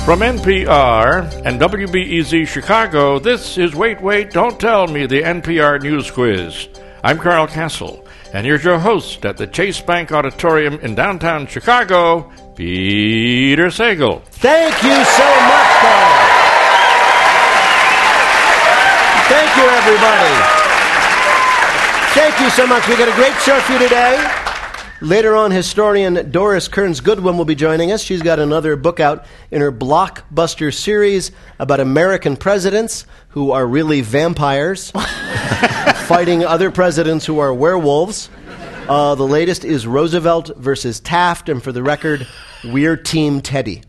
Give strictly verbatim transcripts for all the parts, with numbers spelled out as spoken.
From N P R and W B E Z Chicago, this is Wait, Wait, Don't Tell Me, the N P R News Quiz. I'm Carl Castle, and here's your host at the Chase Bank Auditorium in downtown Chicago, Peter Sagal. Thank you so much, Carl. Thank you, everybody. Thank you so much. We've got a great show for you today. Later on, historian Doris Kearns Goodwin will be joining us. She's got another book out in her blockbuster series about American presidents who are really vampires fighting other presidents who are werewolves. Uh, the latest is Roosevelt versus Taft, and for the record, we're Team Teddy.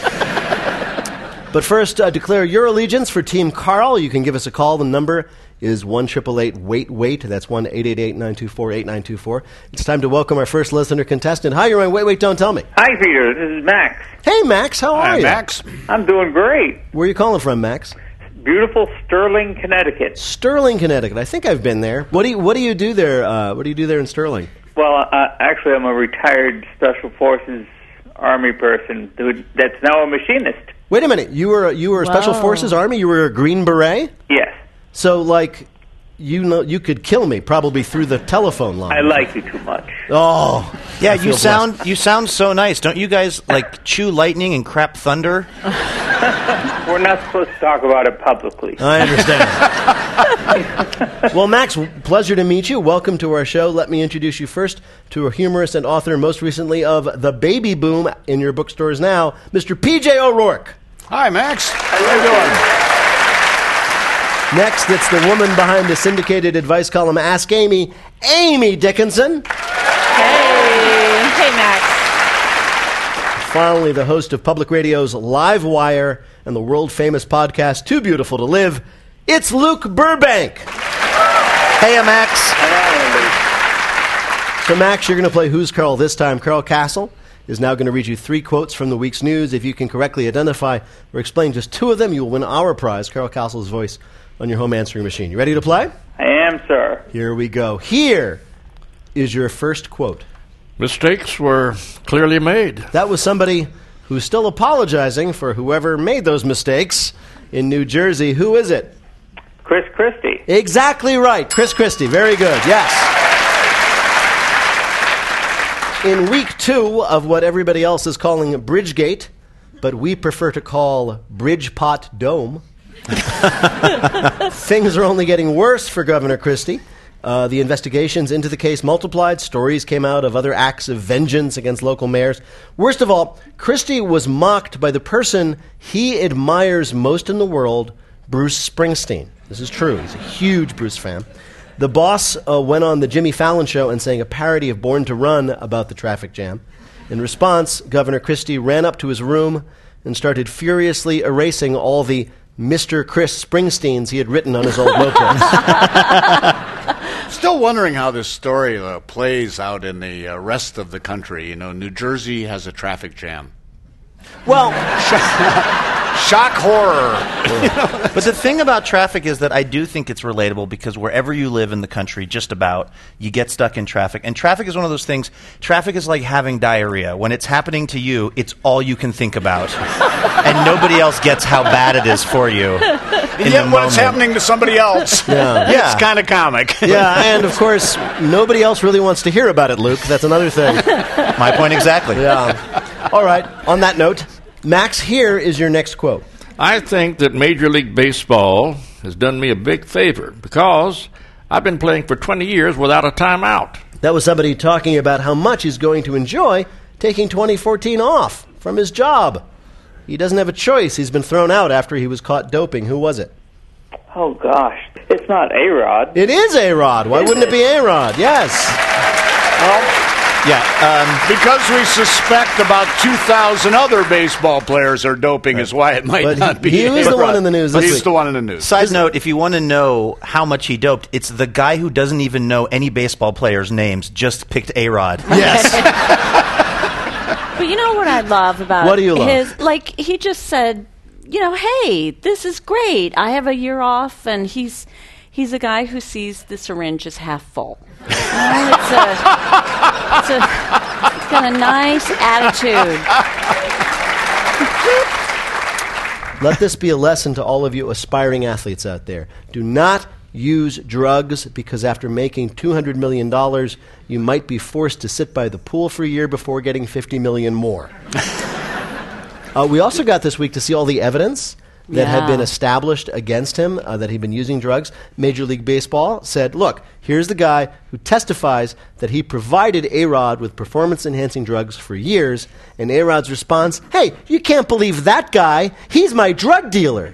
But first, uh, declare your allegiance for Team Carl. You can give us a call. The number is one eight eight eight wait wait. That's one eight eight eight nine two four eight nine two four. It's time to welcome our first listener contestant. Hi, you're on Wait, Wait, Don't Tell Me. Hi, Peter. This is Max. Hey, Max. How are Hi, you? Max. I'm doing great. Where are you calling from, Max? Beautiful Sterling, Connecticut. Sterling, Connecticut. I think I've been there. What do you What do you do there? Uh, what do you do there in Sterling? Well, uh, actually, I'm a retired Special Forces Army person who, that's now a machinist. Wait a minute. You were you were a Special Wow. Forces Army. You were a Green Beret. Yes. So, like, you know, you could kill me probably through the telephone line. I like you too much. Oh, Yeah, I you feel sound blessed. you sound so nice. Don't you guys like chew lightning and crap thunder? We're not supposed to talk about it publicly. I understand. Well, Max, pleasure to meet you. Welcome to our show. Let me introduce you first to a humorist and author, most recently of The Baby Boom in your bookstores now, Mister P J O'Rourke. Hi, Max. How you doing? Next, it's the woman behind the syndicated advice column Ask Amy, Amy Dickinson. Hey, hey, Max. Finally, the host of Public Radio's Live Wire and the world-famous podcast Too Beautiful to Live, it's Luke Burbank. Hey, Max. So, Max, you're going to play Who's Carl this time. Carl Castle is now going to read you three quotes from the week's news. If you can correctly identify or explain just two of them, you will win our prize, Carl Castle's voice, on your home answering machine. You ready to play? I am, sir. Here we go. Here is your first quote. Mistakes were clearly made. That was somebody who's still apologizing for whoever made those mistakes in New Jersey. Who is it? Chris Christie. Exactly right. Chris Christie. Very good. Yes. In week two of what everybody else is calling Bridgegate, but we prefer to call Bridgepot Dome, things are only getting worse for Governor Christie. Uh, the investigations into the case multiplied. Stories came out of other acts of vengeance against local mayors. Worst of all, Christie was mocked by the person he admires most in the world, Bruce Springsteen. This is true. He's a huge Bruce fan. The boss uh, went on the Jimmy Fallon show and sang a parody of Born to Run about the traffic jam. In response, Governor Christie ran up to his room and started furiously erasing all the Mister Chris Springsteens he had written on his old notebooks. Still wondering how this story uh, plays out in the uh, rest of the country. You know, New Jersey has a traffic jam. Well, Shock horror. But the thing about traffic is that I do think it's relatable because wherever you live in the country, just about, you get stuck in traffic. And traffic is one of those things, traffic is like having diarrhea. When it's happening to you, it's all you can think about. And nobody else gets how bad it is for you. And yet when it's happening to somebody else, Yeah. Yeah. it's kind of comic. yeah, and of course, nobody else really wants to hear about it, Luke. That's another thing. My point exactly. Yeah. All right, on that note, Max, here is your next quote. I think that Major League Baseball has done me a big favor because I've been playing for twenty years without a timeout. That was somebody talking about how much he's going to enjoy taking twenty fourteen off from his job. He doesn't have a choice. He's been thrown out after he was caught doping. Who was it? Oh, gosh. It's not A-Rod. It is A-Rod. Why wouldn't it be A-Rod? Yes. Well, Yeah. Um, because we suspect about two thousand other baseball players are doping is why it might But not he- be. he was the A-Rod. one in the news But this he's week. the one in the news. Side note, if you want to know how much he doped, it's the guy who doesn't even know any baseball players' names just picked A-Rod. Yes. But you know what I love about What do you love? his, like, he just said, you know, hey, this is great. I have a year off, and he's he's a guy who sees the syringe as half full. You know, it's a, it's a, it's got a nice attitude. Let this be a lesson to all of you aspiring athletes out there. Do not use drugs, because after making two hundred million dollars, you might be forced to sit by the pool for a year before getting fifty million dollars more. uh, we also got this week to see all the evidence that Yeah. had been established against him, uh, that he'd been using drugs. Major League Baseball said, look, here's the guy who testifies that he provided A-Rod with performance-enhancing drugs for years, and A-Rod's response, hey, you can't believe that guy. He's my drug dealer.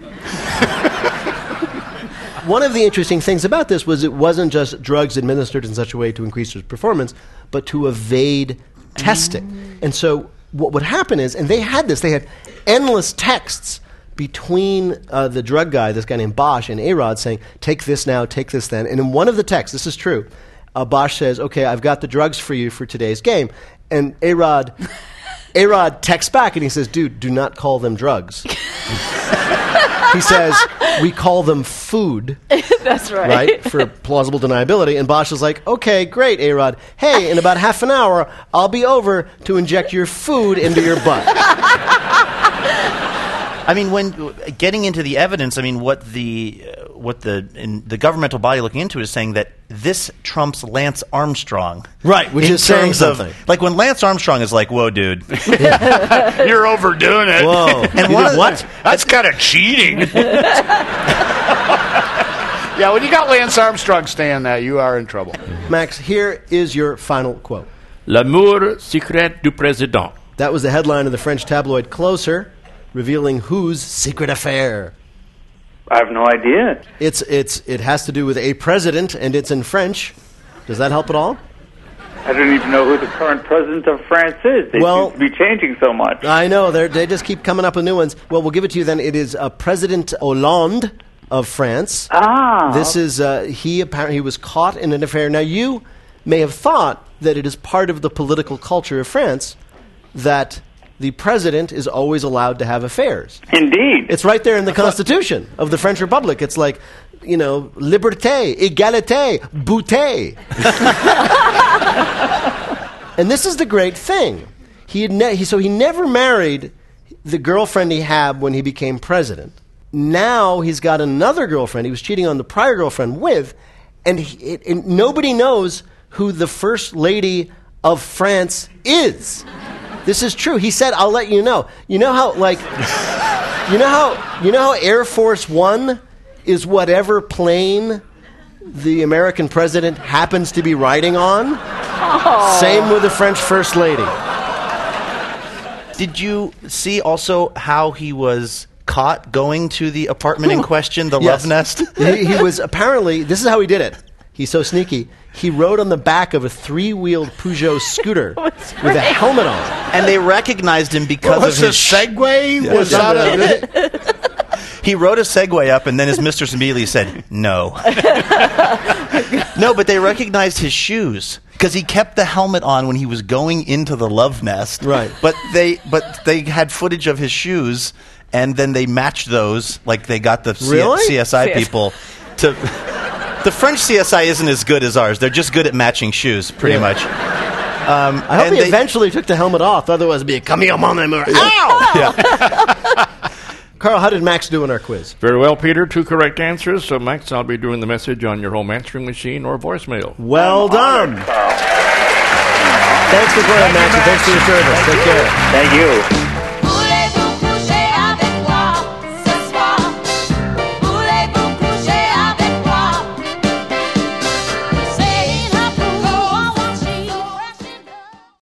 One of the interesting things about this was it wasn't just drugs administered in such a way to increase his performance, but to evade testing. And so what would happen is, and they had this, they had endless texts between uh, the drug guy, this guy named Bosch, and A-Rod saying, take this now, take this then. And in one of the texts, this is true, uh, Bosch says, okay, I've got the drugs for you for today's game. And A-Rod, A-Rod texts back and he says, dude, do not call them drugs. He says, we call them food. That's right. Right, for plausible deniability. And Bosch is like, okay, great, A-Rod. Hey, in about half an hour, I'll be over to inject your food into your butt. I mean, when getting into the evidence, I mean, what the uh, what the in the governmental body looking into it is saying that this trumps Lance Armstrong, Right, which in is saying terms of something. like when Lance Armstrong is like, "Whoa, dude, You're overdoing it. Whoa. And You one did of the- what? That's kind of cheating. Yeah, when you got Lance Armstrong saying that, you are in trouble. Max, here is your final quote. L'amour secret du président. That was the headline of the French tabloid Closer, revealing whose secret affair. I have no idea. It's it's it has to do with a president, and it's in French. Does that help at all? I don't even know who the current president of France is. They Well- seem to be changing so much. I know they they just keep coming up with new ones. Well, we'll give it to you then. It is uh, President Hollande of France. Ah. This is uh, he apparently he was caught in an affair. Now you may have thought that it is part of the political culture of France that the president is always allowed to have affairs. Indeed. It's right there in the Constitution of the French Republic. It's like, you know, liberté, égalité, beauté. And this is the great thing. He, had ne- he so he never married the girlfriend he had when he became president. Now he's got another girlfriend he was cheating on the prior girlfriend with, and, he, it, and nobody knows who the first lady of France is. This is true. He said, "I'll let you know." You know how, like, you know how, you know how Air Force One is whatever plane the American president happens to be riding on? Oh. Same with the French First Lady. Did you see also how he was caught going to the apartment in question, the Yes. Love Nest? he, he was apparently, this is how he did it. He's so sneaky. He rode on the back of a three-wheeled Peugeot scooter with a helmet on. And they recognized him because What's of the his segue? Was out of it? He rode a Segway up, and then his mistress immediately said, no. No, but they recognized his shoes because he kept the helmet on when he was going into the Love Nest. Right. But they but they had footage of his shoes, and then they matched those, like they got the C- Really? C S I C S I. people to... The French C S I isn't as good as ours. They're just good at matching shoes, pretty Yeah. much. Um, I hope and he they- eventually took the helmet off. Otherwise, it'd be, come here, mon amour. Ow! Yeah. Carl, how did Max do in our quiz? Very well, Peter. Two correct answers. So, Max, I'll be doing the message on your home answering machine or voicemail. Well done. Carl. Thanks for playing, Max, and thanks for your service. Take care. Thank you.